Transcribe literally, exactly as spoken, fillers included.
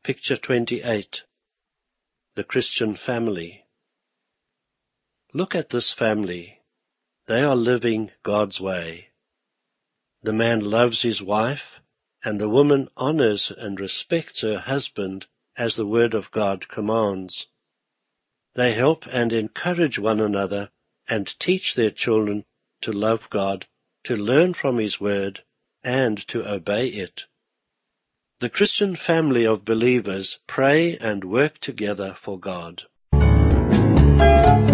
Picture twenty-eight. The Christian family. Look at this family. They are living God's way. The man loves his wife, and the woman honors and respects her husband as the Word of God commands. They help and encourage one another and teach their children to love God, to learn from His Word, and to obey it. The Christian family of believers pray and work together for God.